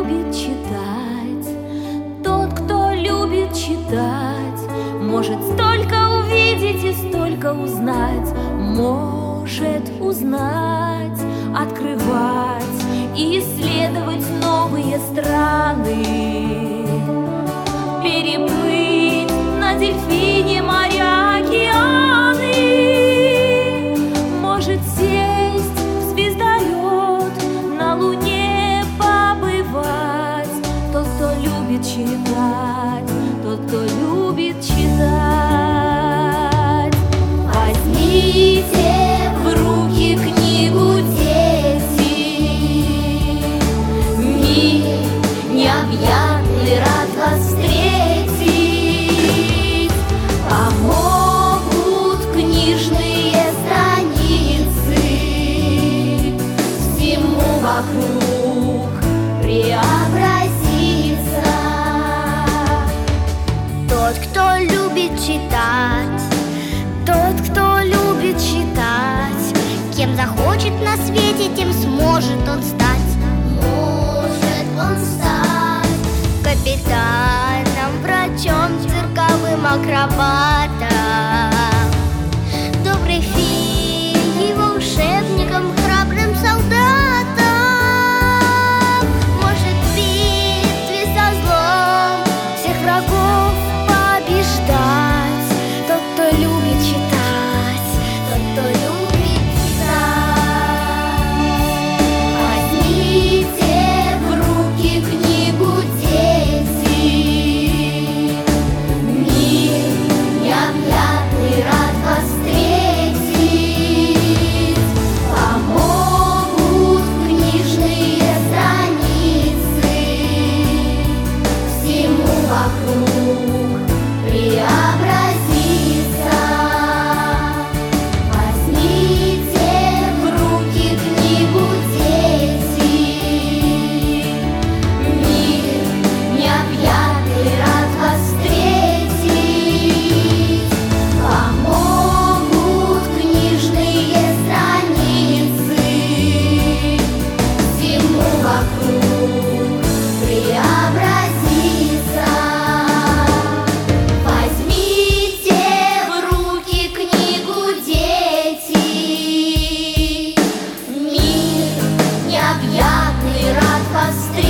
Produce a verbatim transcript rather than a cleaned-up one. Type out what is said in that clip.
любит читать, тот, кто любит читать, может столько увидеть и столько узнать, может узнать, открывать и исследовать новые страны, переплыть на дельфине моря, океаны, может сесть в звездолет, на Луне побывать. Тот, кто любит читать, тот, кто любит читать. Возьмите в руки книгу, дети, мир необъятный рад вас встретить. Помогут книжные страницы всему вокруг преобразиться. Тот, кто любит читать, тот, кто любит читать, кем захочет на свете, тем сможет он стать. Может он стать Капитаном, врачом, цирковым акробатом, доброй феей, волшебником, храбрым солдатом. Может в битве со злом всех врагов побеждать. Тот, кто любит читать, тот, кто любит читать. Возьмите в руки книгу, дети, мир необъятный рад вас встретить. Помогут книжные страницы всему вокруг преобразиться. Возьмите в руки книгу, дети, мир необъятный рад вас встретить. Помогут книжные страницы всему вокруг преобразиться. Возьмите в руки книгу, дети, мир необъятный рад вас встретить.